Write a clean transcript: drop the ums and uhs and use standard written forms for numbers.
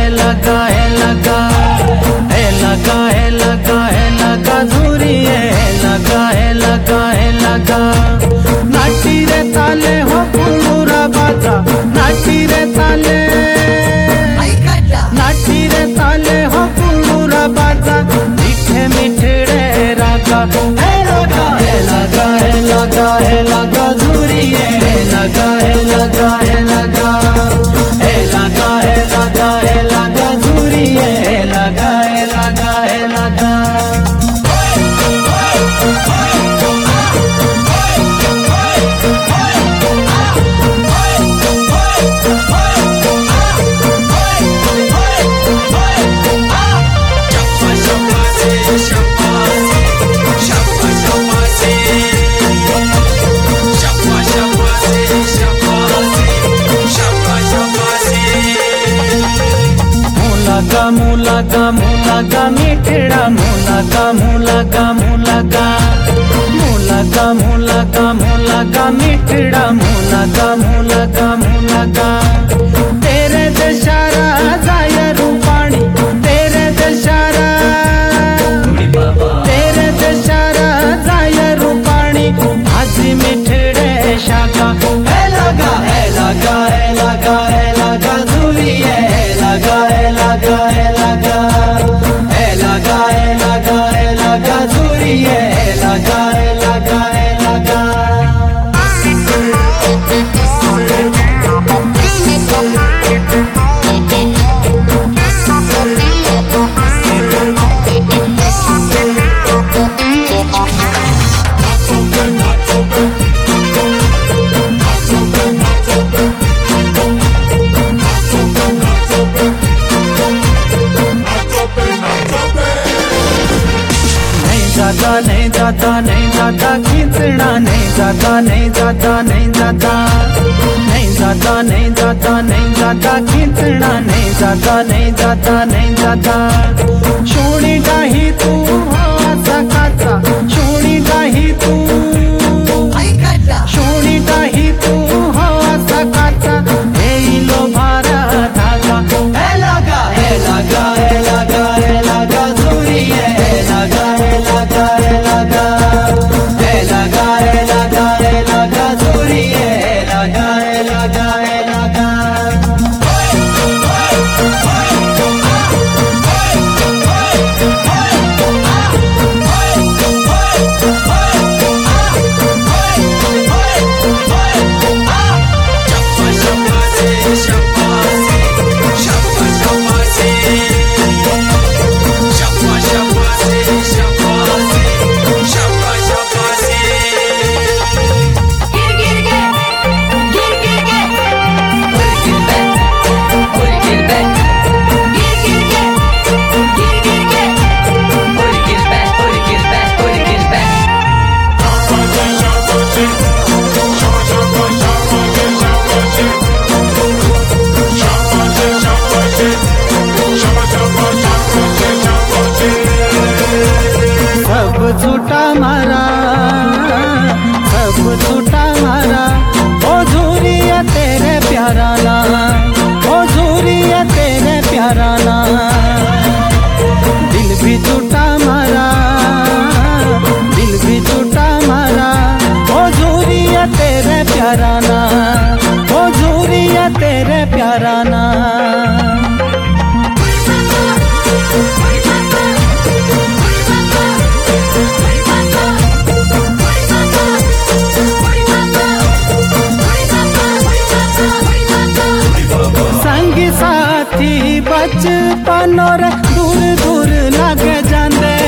लगा है लगा है लगा है लगा है लगा धूरी है लगा है लगा है लगा नाटी रे ताले हो कुलूरा बाजा नाटी रे ताले हो कुलूरा बाजा मीठे मीठे रे रागा है लगा है लगा है लगा है लगा धूरी है लगा है लगा है लगा है लगा है लगा है लगा धूरी है लगा है लगा है लगा मुलागा मुलागा मिठड़ा मुलागा मुलागा मुलागा मुलागा मुलागा मुलागा मिठड़ा मुलागा मुलागा मुलागा तेरे दशहरा जाया रूपाणी तेरे दशहरा जाया रूपाणी आज मिठड़े शाखा है लगा है लगा है लगा है लगा धूरी है लगा है लगा है लगा है लगा है लगा है लगा धूरी है लगा है लगा है लगा नहीं जाता नहीं जाता खींचना नहीं जाता नहीं जाता नहीं जाता नहीं जाता नहीं जाता नहीं जाता खींचना नहीं जाता नहीं जाता नहीं जाता छोड़ी डाही तू सकाचा छोड़ी डाही तू छोड़ी डाही तू सकाचा हे लो भारा धागा है लगा है लगा है लगा है लगा धूरी है लगा है लगा है लगा है लगा है लगा है लगा धूरी है लगा है लगा है लगा झूठा मारा सब झूठा मारा ओ झूरिया तेरे प्यारा ला ओ झूरिया तेरे प्यारा ला दिल भी झूठा मारा दिल भी झूठा मारा ओ झूरिया तेरे प्यारा ला ओ झूरिया तेरे प्यारा ला संगी साथी बचपन और दूर दूर लग जाते